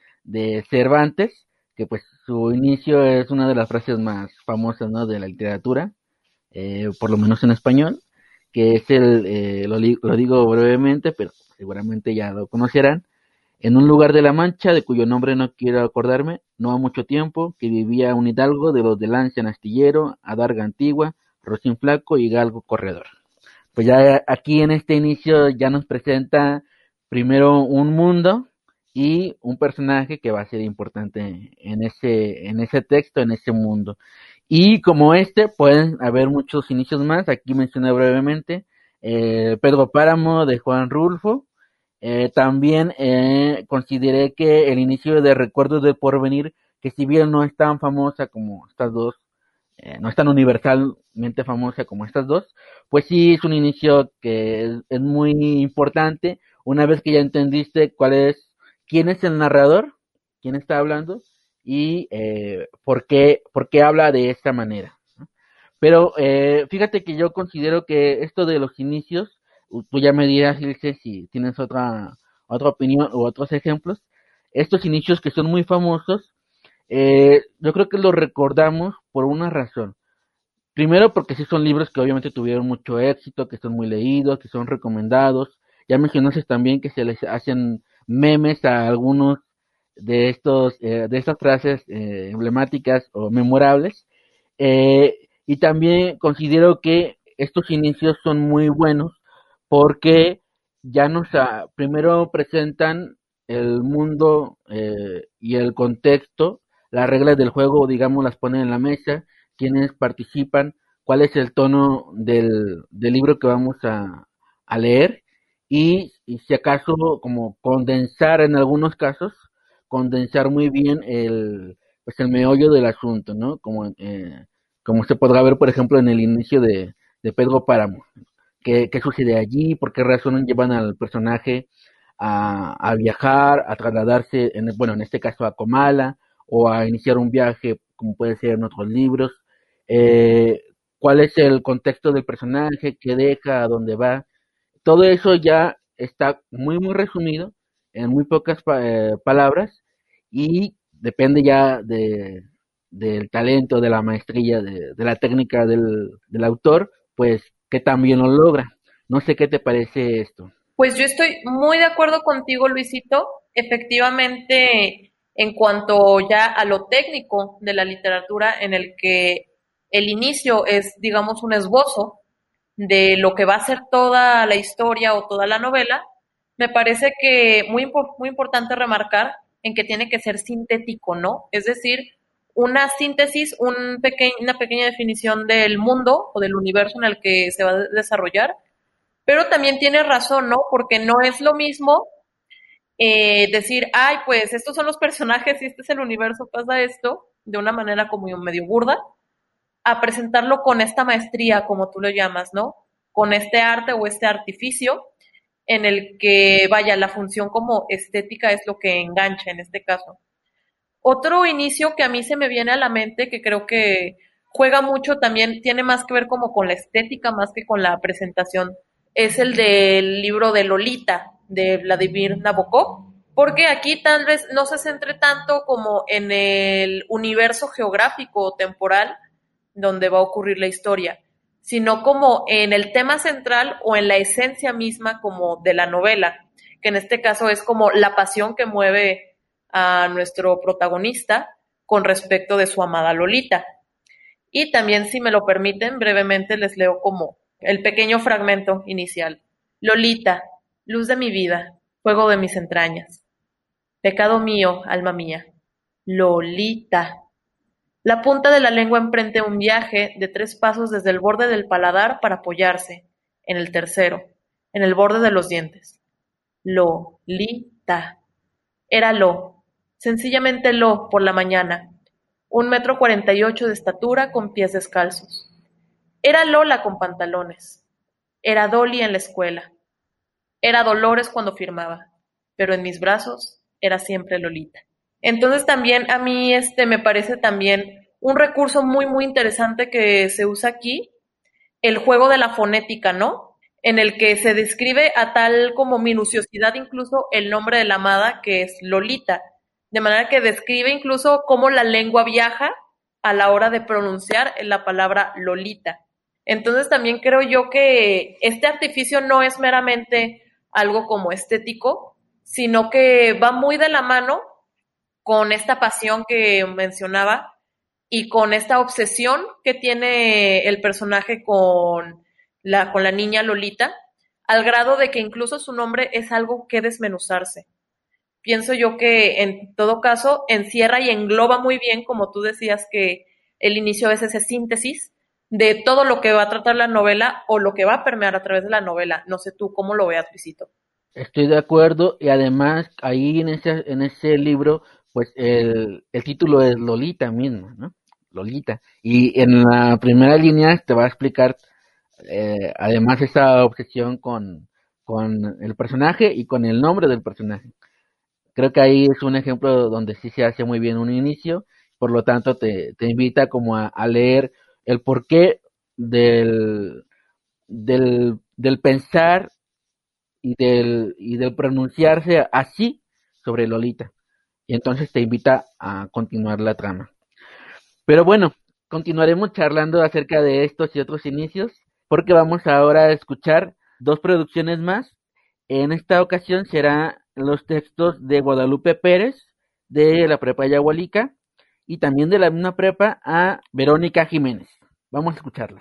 Speaker 3: de Cervantes, que pues su inicio es una de las frases más famosas, ¿no?, de la literatura, eh, por lo menos en español, que es el, eh, lo, lo digo brevemente, pero seguramente ya lo conocerán. En un lugar de la Mancha, de cuyo nombre no quiero acordarme, no ha mucho tiempo, que vivía un hidalgo de los de lanza en astillero, adarga antigua, rocín flaco y galgo corredor. Pues ya aquí en este inicio ya nos presenta primero un mundo y un personaje que va a ser importante en ese, en ese texto, en ese mundo. Y como este, pueden haber muchos inicios más. Aquí mencioné brevemente eh, Pedro Páramo de Juan Rulfo. Eh, también eh, consideré que el inicio de Recuerdos del Porvenir, que si bien no es tan famosa como estas dos, eh, no es tan universalmente famosa como estas dos, pues sí es un inicio que es, es muy importante. Una vez que ya entendiste cuál es, quién es el narrador, quién está hablando y eh, por qué, por qué habla de esta manera, ¿no? Pero eh, fíjate que yo considero que esto de los inicios, tú ya me dirás, Ilse, si tienes otra otra opinión u otros ejemplos. Estos inicios que son muy famosos, eh, yo creo que los recordamos por una razón. Primero porque sí son libros que obviamente tuvieron mucho éxito, que son muy leídos, que son recomendados. Ya mencionaste también que se les hacen memes a algunos de estos eh, de estas frases eh, emblemáticas o memorables. Eh, y también considero que estos inicios son muy buenos porque ya nos ah, primero presentan el mundo eh, y el contexto, las reglas del juego, digamos, las ponen en la mesa, quienes participan, cuál es el tono del, del libro que vamos a, a leer y, y si acaso como condensar en algunos casos, condensar muy bien el, pues el meollo del asunto, ¿no? Como, eh, como se podrá ver, por ejemplo, en el inicio de, de Pedro Páramo. ¿Qué, qué sucede allí? ¿Por qué razón llevan al personaje a, a viajar, a trasladarse, en, bueno, en este caso a Comala, o a iniciar un viaje, como puede ser en otros libros? Eh, ¿Cuál es el contexto del personaje? ¿Qué deja? ¿A dónde va? Todo eso ya está muy, muy resumido en muy pocas pa- eh, palabras y depende ya de, del talento, de la maestría, de, de la técnica del, del autor, pues que también lo logra. No sé qué te parece esto.
Speaker 4: Pues yo estoy muy de acuerdo contigo, Luisito. Efectivamente, en cuanto ya a lo técnico de la literatura, en el que el inicio es, digamos, un esbozo de lo que va a ser toda la historia o toda la novela, me parece que muy, muy importante remarcar en que tiene que ser sintético, ¿no? Es decir, una síntesis, un peque- una pequeña definición del mundo o del universo en el que se va a desarrollar, pero también tiene razón, ¿no? Porque no es lo mismo eh, decir, ay, pues estos son los personajes y este es el universo, pasa esto, de una manera como medio burda, a presentarlo con esta maestría, como tú lo llamas, ¿no? Con este arte o este artificio en el que, vaya, la función como estética es lo que engancha en este caso. Otro inicio que a mí se me viene a la mente, que creo que juega mucho también, tiene más que ver como con la estética más que con la presentación, es el del libro de Lolita, de Vladimir Nabokov, porque aquí tal vez no se centre tanto como en el universo geográfico o temporal donde va a ocurrir la historia, sino como en el tema central o en la esencia misma como de la novela, que en este caso es como la pasión que mueve a nuestro protagonista con respecto de su amada Lolita. Y también, si me lo permiten, brevemente les leo como el pequeño fragmento inicial. Lolita, luz de mi vida, fuego de mis entrañas. Pecado mío, alma mía. Lolita. La punta de la lengua emprende un viaje de tres pasos desde el borde del paladar para apoyarse, en el tercero, en el borde de los dientes. Lolita. Era Lo, sencillamente Lo por la mañana, un metro cuarenta y ocho de estatura con pies descalzos. Era Lola con pantalones. Era Dolly en la escuela. Era Dolores cuando firmaba, pero en mis brazos era siempre Lolita. Entonces también a mí este me parece también un recurso muy muy interesante que se usa aquí, el juego de la fonética, ¿no? En el que se describe a tal como minuciosidad incluso el nombre de la amada, que es Lolita, de manera que describe incluso cómo la lengua viaja a la hora de pronunciar la palabra Lolita. Entonces también creo yo que este artificio no es meramente algo como estético, sino que va muy de la mano con esta pasión que mencionaba y con esta obsesión que tiene el personaje con la, con la niña Lolita, al grado de que incluso su nombre es algo que desmenuzarse. Pienso yo que en todo caso encierra y engloba muy bien, como tú decías, que el inicio es esa síntesis de todo lo que va a tratar la novela o lo que va a permear a través de la novela. No sé tú cómo lo veas, Luisito.
Speaker 3: Estoy de acuerdo, y además ahí en ese, en ese libro, pues el, el título es Lolita mismo, ¿no? Lolita. Y en la primera línea te va a explicar eh, además esa obsesión con, con el personaje y con el nombre del personaje. Creo que ahí es un ejemplo donde sí se hace muy bien un inicio, por lo tanto te, te invita como a, a leer el porqué del, del, del pensar y del, y del pronunciarse así sobre Lolita. Y entonces te invita a continuar la trama. Pero bueno, continuaremos charlando acerca de estos y otros inicios, porque vamos ahora a escuchar dos producciones más. En esta ocasión serán los textos de Guadalupe Pérez, de la prepa Yahualica, y también de la misma prepa a Verónica Jiménez. Vamos a escucharlas.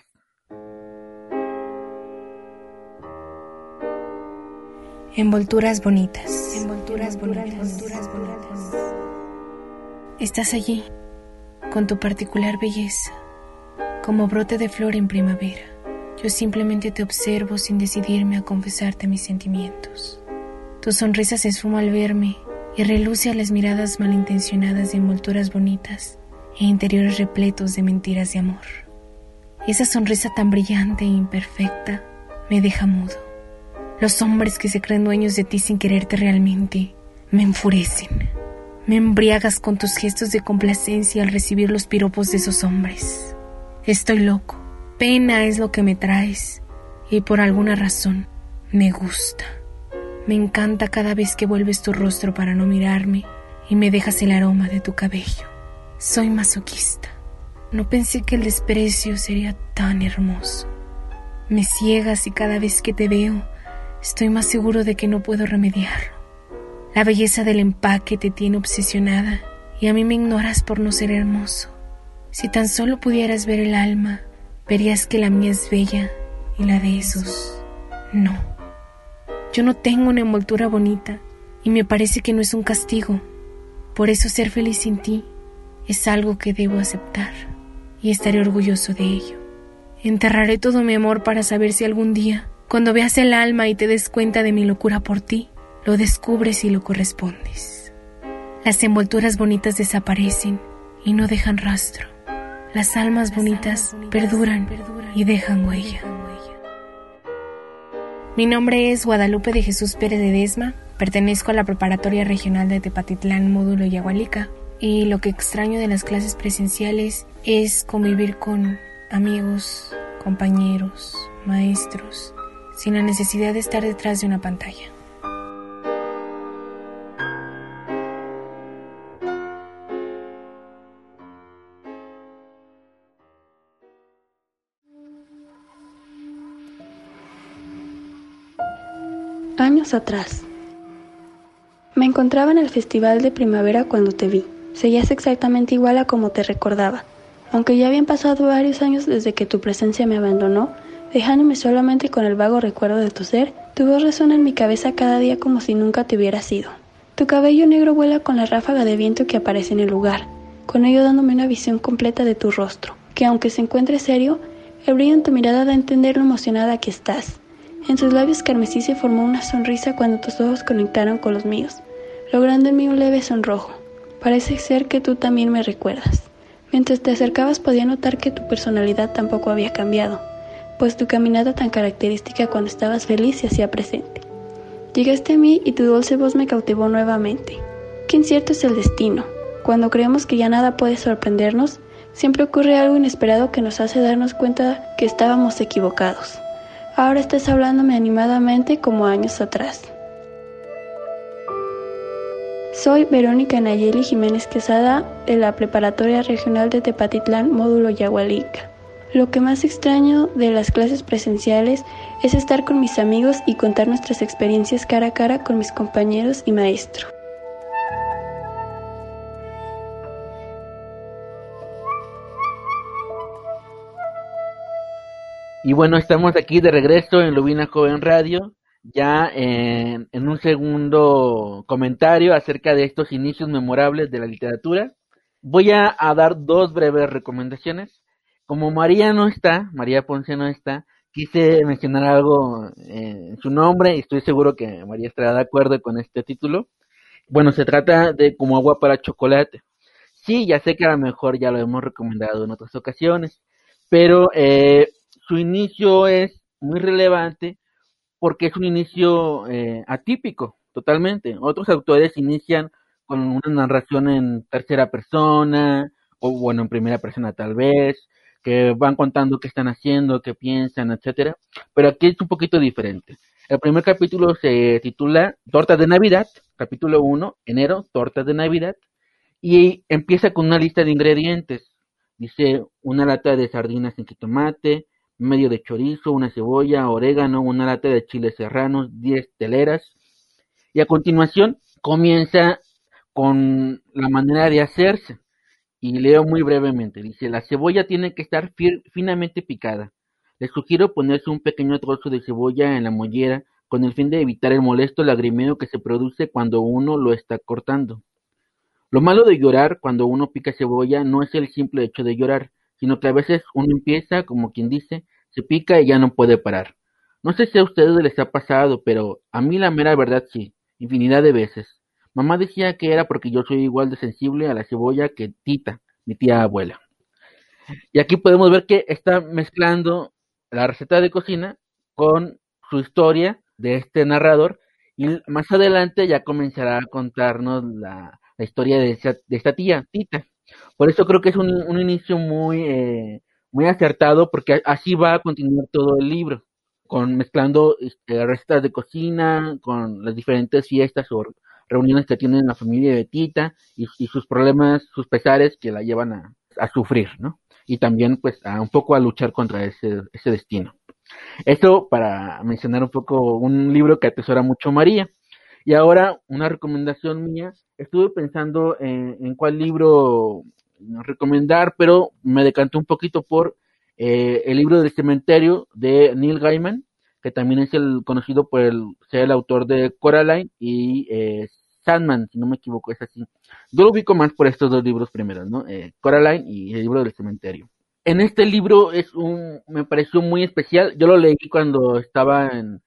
Speaker 12: Envolturas bonitas. Envolturas bonitas. Envolturas bonitas. Estás allí, con tu particular belleza, como brote de flor en primavera. Yo simplemente te observo sin decidirme a confesarte mis sentimientos. Tu sonrisa se esfuma al verme y reluce a las miradas malintencionadas de envolturas bonitas e interiores repletos de mentiras de amor. Esa sonrisa tan brillante e imperfecta me deja mudo. Los hombres que se creen dueños de ti sin quererte realmente me enfurecen. Me embriagas con tus gestos de complacencia al recibir los piropos de esos hombres. Estoy loco. Pena es lo que me traes y por alguna razón me gusta. Me encanta cada vez que vuelves tu rostro para no mirarme y me dejas el aroma de tu cabello. Soy masoquista. No pensé que el desprecio sería tan hermoso. Me ciegas y cada vez que te veo estoy más seguro de que no puedo remediarlo. La belleza del empaque te tiene obsesionada y a mí me ignoras por no ser hermoso. Si tan solo pudieras ver el alma, verías que la mía es bella y la de esos no. Yo no tengo una envoltura bonita y me parece que no es un castigo. Por eso ser feliz sin ti es algo que debo aceptar y estaré orgulloso de ello. Enterraré todo mi amor para saber si algún día, cuando veas el alma y te des cuenta de mi locura por ti, lo descubres y lo correspondes. Las envolturas bonitas desaparecen y no dejan rastro. Las almas bonitas perduran y dejan huella. Mi nombre es Guadalupe de Jesús Pérez Ledesma, pertenezco a la Preparatoria Regional de Tepatitlán, módulo Yahualica, y lo que extraño de las clases presenciales es convivir con amigos, compañeros, maestros, sin la necesidad de estar detrás de una pantalla.
Speaker 13: Años atrás. Me encontraba en el festival de primavera cuando te vi. Seguías exactamente igual a como te recordaba. Aunque ya habían pasado varios años desde que tu presencia me abandonó, dejándome solamente con el vago recuerdo de tu ser, tu voz resuena en mi cabeza cada día como si nunca te hubiera sido. Tu cabello negro vuela con la ráfaga de viento que aparece en el lugar, con ello dándome una visión completa de tu rostro, que aunque se encuentre serio, el brillo en tu mirada da a entender lo emocionada que estás. En sus labios carmesí se formó una sonrisa cuando tus ojos conectaron con los míos, logrando en mí un leve sonrojo. Parece ser que tú también me recuerdas. Mientras te acercabas podía notar que tu personalidad tampoco había cambiado, pues tu caminata tan característica cuando estabas feliz se hacía presente. Llegaste a mí y tu dulce voz me cautivó nuevamente. Qué incierto es el destino. Cuando creemos que ya nada puede sorprendernos, siempre ocurre algo inesperado que nos hace darnos cuenta que estábamos equivocados. Ahora estás hablándome animadamente como años atrás. Soy Verónica Nayeli Jiménez Quesada de la Preparatoria Regional de Tepatitlán, módulo Yahualica. Lo que más extraño de las clases presenciales es estar con mis amigos y contar nuestras experiencias cara a cara con mis compañeros y maestro.
Speaker 3: Y bueno, estamos aquí de regreso en Lubina Joven Radio, ya en, en un segundo comentario acerca de estos inicios memorables de la literatura. Voy a, a dar dos breves recomendaciones. Como María no está, María Ponce no está, quise mencionar algo en su nombre y estoy seguro que María estará de acuerdo con este título. Bueno, se trata de Como agua para chocolate. Sí, ya sé que a lo mejor ya lo hemos recomendado en otras ocasiones, pero eh, su inicio es muy relevante porque es un inicio eh, atípico, totalmente. Otros autores inician con una narración en tercera persona, o bueno, en primera persona tal vez, que van contando qué están haciendo, qué piensan, etcétera. Pero aquí es un poquito diferente. El primer capítulo se titula Tortas de Navidad, capítulo uno, enero, Tortas de Navidad, y empieza con una lista de ingredientes. Dice una lata de sardinas en jitomate, medio de chorizo, una cebolla, orégano, una lata de chiles serranos, diez teleras. Y a continuación comienza con la manera de hacerse. Y leo muy brevemente. Dice, la cebolla tiene que estar fir- finamente picada. Les sugiero ponerse un pequeño trozo de cebolla en la mollera con el fin de evitar el molesto lagrimeo que se produce cuando uno lo está cortando. Lo malo de llorar cuando uno pica cebolla no es el simple hecho de llorar, sino que a veces uno empieza, como quien dice, se pica y ya no puede parar. No sé si a ustedes les ha pasado, pero a mí la mera verdad sí, infinidad de veces. Mamá decía que era porque yo soy igual de sensible a la cebolla que Tita, mi tía abuela. Y aquí podemos ver que está mezclando la receta de cocina con su historia de este narrador y más adelante ya comenzará a contarnos la, la historia de, esa, de esta tía, Tita. Por eso creo que es un, un inicio muy, eh, muy acertado porque así va a continuar todo el libro, con mezclando este, recetas de cocina, con las diferentes fiestas o reuniones que tienen la familia de Tita y, y sus problemas, sus pesares que la llevan a, a sufrir, ¿no? Y también pues a un poco a luchar contra ese, ese destino. Eso para mencionar un poco un libro que atesora mucho María. Y ahora una recomendación mía, estuve pensando en, en cuál libro recomendar, pero me decanté un poquito por eh, el libro del cementerio de Neil Gaiman, que también es el conocido por el, ser el autor de Coraline y eh, Sandman, si no me equivoco, es así. Yo lo ubico más por estos dos libros primeros, ¿no? Eh, Coraline y el libro del cementerio. En este libro es un, me pareció muy especial. Yo lo leí cuando estaba en,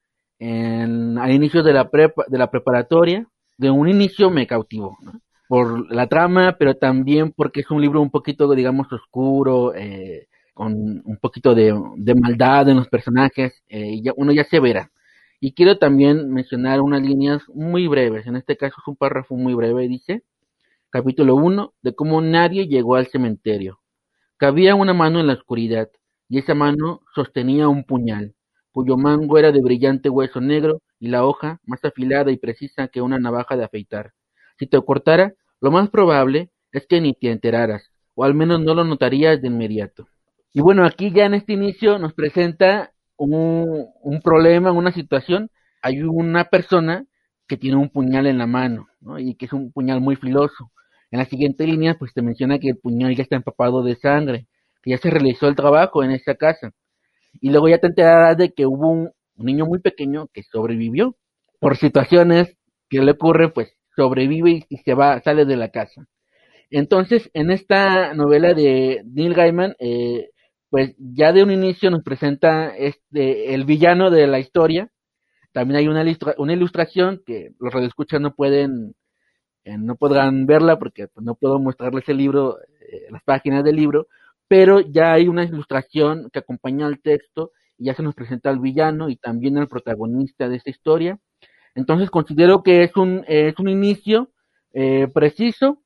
Speaker 3: en al inicio de la prepa, de la preparatoria. De un inicio me cautivó, ¿no? Por la trama, pero también porque es un libro un poquito, digamos, oscuro, eh, con un poquito de, de maldad en los personajes, eh, y ya, uno ya se verá. Y quiero también mencionar unas líneas muy breves, en este caso es un párrafo muy breve, dice, capítulo uno, de cómo nadie llegó al cementerio. Cabía una mano en la oscuridad, y esa mano sostenía un puñal, cuyo mango era de brillante hueso negro, y la hoja más afilada y precisa que una navaja de afeitar. Si te cortara, lo más probable es que ni te enteraras, o al menos no lo notarías de inmediato. Y bueno, aquí ya en este inicio nos presenta un, un problema, una situación. Hay una persona que tiene un puñal en la mano, ¿no? Y que es un puñal muy filoso. En la siguiente línea, pues te menciona que el puñal ya está empapado de sangre, que ya se realizó el trabajo en esta casa. Y luego ya te enterarás de que hubo un, un niño muy pequeño que sobrevivió. Por situaciones que le ocurren, pues sobrevive y, y se va, sale de la casa. Entonces, en esta novela de Neil Gaiman, eh, pues ya de un inicio nos presenta este el villano de la historia. También hay una, ilustra- una ilustración que los radioescuchas no pueden, eh, no podrán verla porque pues, no puedo mostrarles el libro, eh, las páginas del libro, pero ya hay una ilustración que acompaña al texto y ya se nos presenta al villano y también al protagonista de esta historia. Entonces considero que es un, eh, es un inicio eh, preciso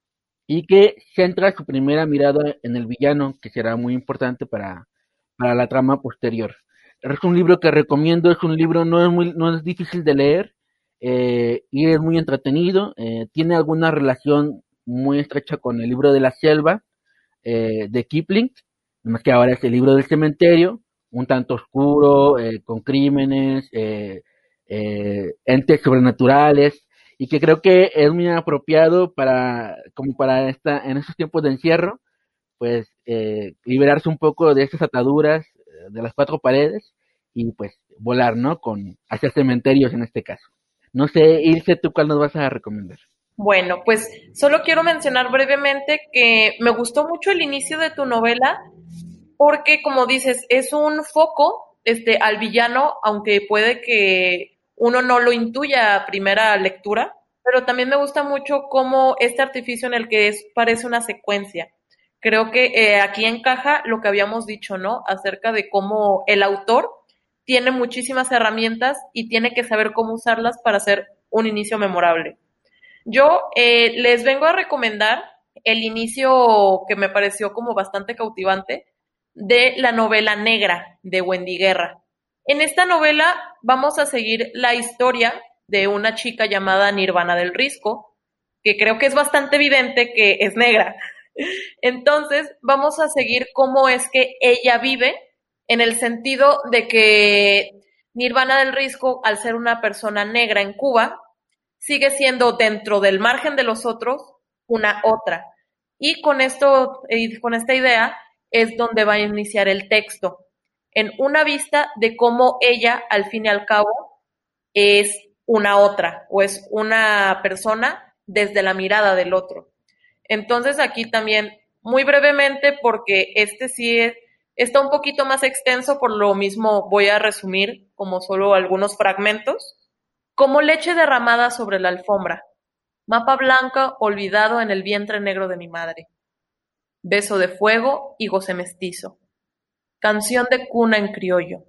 Speaker 3: y que centra su primera mirada en el villano, que será muy importante para, para la trama posterior. Es un libro que recomiendo, es un libro no es muy, no es difícil de leer, eh, y es muy entretenido, eh, tiene alguna relación muy estrecha con el libro de la selva, eh, de Kipling, más que ahora es el libro del cementerio, un tanto oscuro, eh, con crímenes, eh, eh, entes sobrenaturales, y que creo que es muy apropiado para, como para esta, en estos tiempos de encierro, pues eh, liberarse un poco de estas ataduras, eh, de las cuatro paredes, y pues volar, ¿no? Con, hacia cementerios en este caso. No sé, Ilse, ¿tú cuál nos vas a recomendar?
Speaker 4: Bueno, pues solo quiero mencionar brevemente que me gustó mucho el inicio de tu novela, porque como dices, es un foco este, al villano, aunque puede que uno no lo intuya a primera lectura, pero también me gusta mucho cómo este artificio en el que es, parece una secuencia. Creo que eh, aquí encaja lo que habíamos dicho, ¿no? Acerca de cómo el autor tiene muchísimas herramientas y tiene que saber cómo usarlas para hacer un inicio memorable. Yo eh, les vengo a recomendar el inicio que me pareció como bastante cautivante de la novela Negra de Wendy Guerra. En esta novela vamos a seguir la historia de una chica llamada Nirvana del Risco, que creo que es bastante evidente que es negra. Entonces vamos a seguir cómo es que ella vive, en el sentido de que Nirvana del Risco, al ser una persona negra en Cuba, sigue siendo dentro del margen de los otros una otra. Y con esto, y con esta idea es donde va a iniciar el texto, en una vista de cómo ella, al fin y al cabo, es una otra, o es una persona desde la mirada del otro. Entonces aquí también, muy brevemente, porque este sí es, está un poquito más extenso, por lo mismo voy a resumir como solo algunos fragmentos. Como leche derramada sobre la alfombra, mapa blanca olvidado en el vientre negro de mi madre. Beso de fuego y goce mestizo. Canción de cuna en criollo.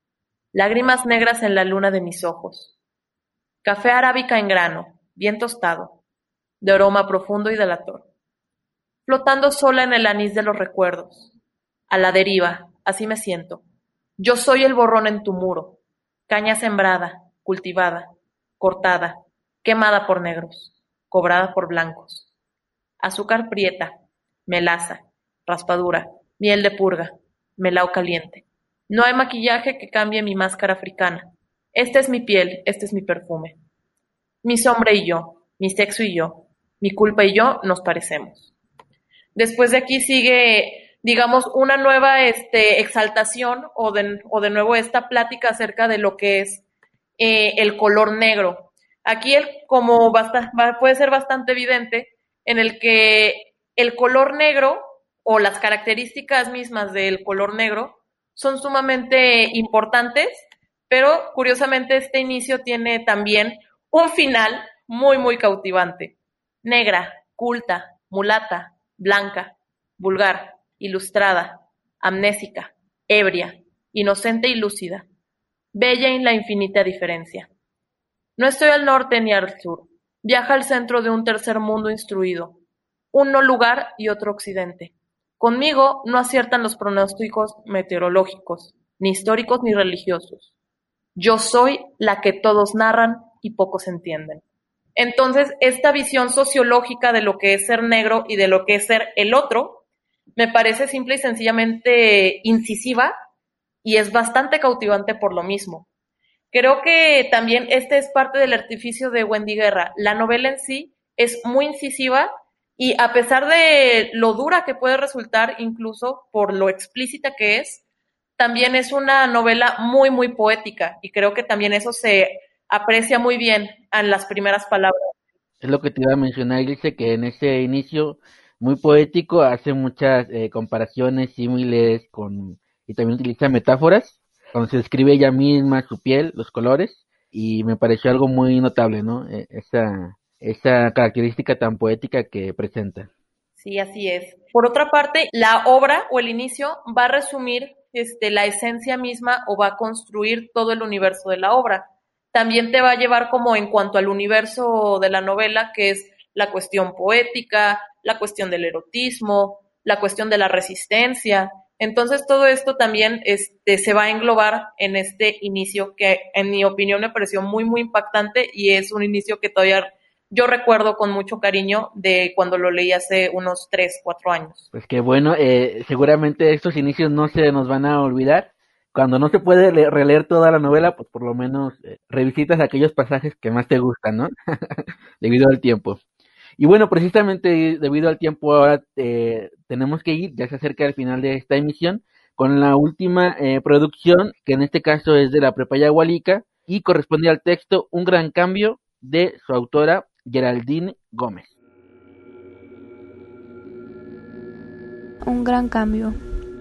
Speaker 4: Lágrimas negras en la luna de mis ojos. Café arábica en grano, bien tostado, de aroma profundo y delator. Flotando sola en el anís de los recuerdos. A la deriva, así me siento. Yo soy el borrón en tu muro. Caña sembrada, cultivada, cortada, quemada por negros, cobrada por blancos. Azúcar prieta, melaza, raspadura, miel de purga, melao caliente. No hay maquillaje que cambie mi máscara africana. Esta es mi piel, este es mi perfume. Mi sombra y yo, mi sexo y yo, mi culpa y yo nos parecemos. Después de aquí sigue, digamos, una nueva este, exaltación o de, o de nuevo esta plática acerca de lo que es eh, el color negro. Aquí el, como basta, puede ser bastante evidente, en el que el color negro o las características mismas del color negro son sumamente importantes, pero curiosamente este inicio tiene también un final muy, muy cautivante. Negra, culta, mulata, blanca, vulgar, ilustrada, amnésica, ebria, inocente y lúcida, bella en la infinita diferencia. No estoy al norte ni al sur, viaja al centro de un tercer mundo instruido, un no lugar y otro occidente. Conmigo no aciertan los pronósticos meteorológicos, ni históricos ni religiosos. Yo soy la que todos narran y pocos entienden. Entonces, esta visión sociológica de lo que es ser negro y de lo que es ser el otro, me parece simple y sencillamente incisiva y es bastante cautivante por lo mismo. Creo que también este es parte del artificio de Wendy Guerra. La novela en sí es muy incisiva y a pesar de lo dura que puede resultar, incluso por lo explícita que es, también es una novela muy, muy poética y creo que también eso se aprecia muy bien en las primeras palabras.
Speaker 3: Es lo que te iba a mencionar, dice que en ese inicio muy poético, hace muchas eh, comparaciones, símiles con y también utiliza metáforas cuando se describe ella misma, su piel, los colores, y me pareció algo muy notable, ¿no? Eh, esa esa característica tan poética que presenta.
Speaker 4: Sí, así es. Por otra parte, la obra o el inicio va a resumir este, la esencia misma o va a construir todo el universo de la obra. También te va a llevar como en cuanto al universo de la novela, que es la cuestión poética, la cuestión del erotismo, la cuestión de la resistencia. Entonces todo esto también este, se va a englobar en este inicio que en mi opinión me pareció muy, muy impactante y es un inicio que todavía yo recuerdo con mucho cariño de cuando lo leí hace unos tres, cuatro años.
Speaker 3: Pues que bueno, eh, seguramente estos inicios no se nos van a olvidar. Cuando no se puede le- releer toda la novela, pues por lo menos eh, revisitas aquellos pasajes que más te gustan, ¿no? Debido al tiempo. Y bueno, precisamente debido al tiempo ahora eh, tenemos que ir, ya se acerca el final de esta emisión, con la última eh, producción, que en este caso es de la Prepa Yagualica, y corresponde al texto Un gran cambio, de su autora Geraldine Gómez.
Speaker 13: Un gran cambio.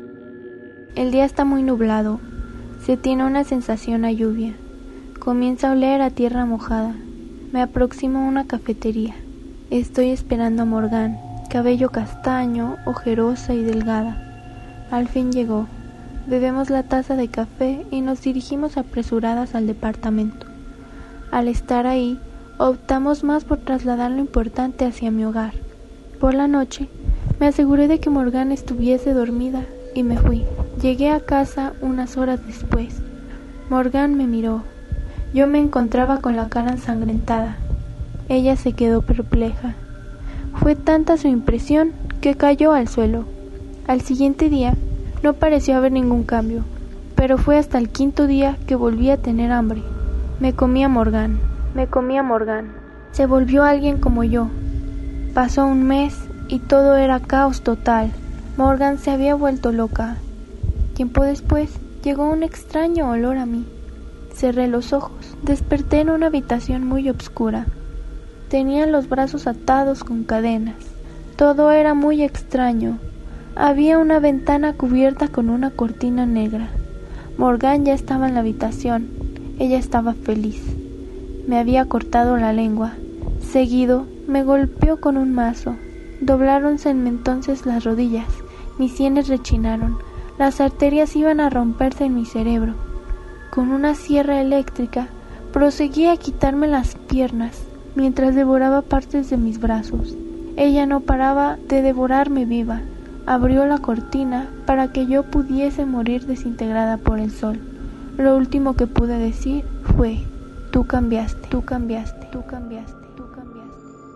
Speaker 13: El día está muy nublado. Se tiene una sensación a lluvia. Comienza a oler a tierra mojada. Me aproximo a una cafetería. Estoy esperando a Morgán, cabello castaño, ojerosa y delgada. Al fin llegó. Bebemos la taza de café y nos dirigimos apresuradas al departamento. Al estar ahí, optamos más por trasladar lo importante hacia mi hogar. Por la noche, me aseguré de que Morgán estuviese dormida y me fui. Llegué a casa unas horas después. Morgán me miró. Yo me encontraba con la cara ensangrentada. Ella se quedó perpleja. Fue tanta su impresión que cayó al suelo. Al siguiente día, no pareció haber ningún cambio, pero fue hasta el quinto día que volví a tener hambre. Me comí a Morgán. Me comí a Morgán. Se volvió alguien como yo. Pasó un mes y todo era caos total. Morgán se había vuelto loca. Tiempo después llegó un extraño olor a mí. Cerré los ojos. Desperté en una habitación muy oscura. Tenía los brazos atados con cadenas. Todo era muy extraño. Había una ventana cubierta con una cortina negra. Morgán ya estaba en la habitación. Ella estaba feliz. Me había cortado la lengua. Seguido, me golpeó con un mazo. Dobláronse entonces las rodillas. Mis sienes rechinaron. Las arterias iban a romperse en mi cerebro. Con una sierra eléctrica, proseguí a quitarme las piernas, mientras devoraba partes de mis brazos. Ella no paraba de devorarme viva. Abrió la cortina para que yo pudiese morir desintegrada por el sol. Lo último que pude decir fue: tú cambiaste, tú cambiaste, tú cambiaste, tú cambiaste.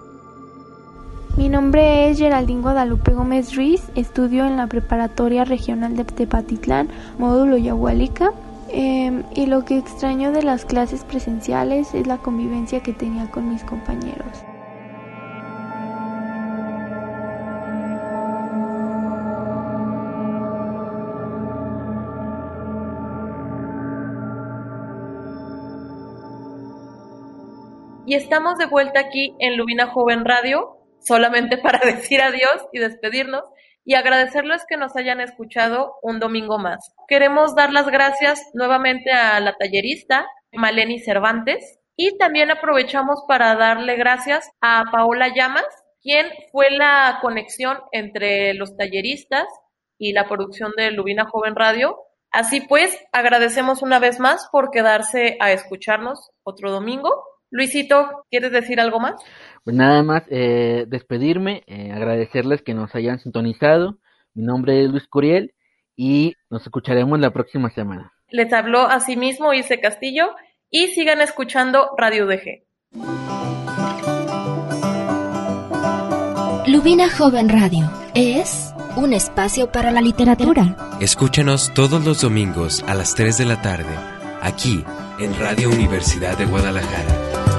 Speaker 13: Mi nombre es Geraldine Guadalupe Gómez Ruiz, estudio en la Preparatoria Regional de Tepatitlán, módulo Yagualica, eh, y lo que extraño de las clases presenciales es la convivencia que tenía con mis compañeros.
Speaker 4: Y estamos de vuelta aquí en Lubina Joven Radio, solamente para decir adiós y despedirnos y agradecerles que nos hayan escuchado un domingo más. Queremos dar las gracias nuevamente a la tallerista Maleni Cervantes y también aprovechamos para darle gracias a Paola Llamas, quien fue la conexión entre los talleristas y la producción de Lubina Joven Radio. Así pues, agradecemos una vez más por quedarse a escucharnos otro domingo. Luisito, ¿quieres decir algo más?
Speaker 3: Pues nada más, eh, despedirme, eh, agradecerles que nos hayan sintonizado. Mi nombre es Luis Curiel y nos escucharemos la próxima semana.
Speaker 4: Les habló a sí mismo Ilse Castillo y sigan escuchando Radio U D G.
Speaker 2: Lubina Joven Radio es un espacio para la literatura.
Speaker 1: Escúchanos todos los domingos a las tres de la tarde, aquí en Radio Universidad de Guadalajara.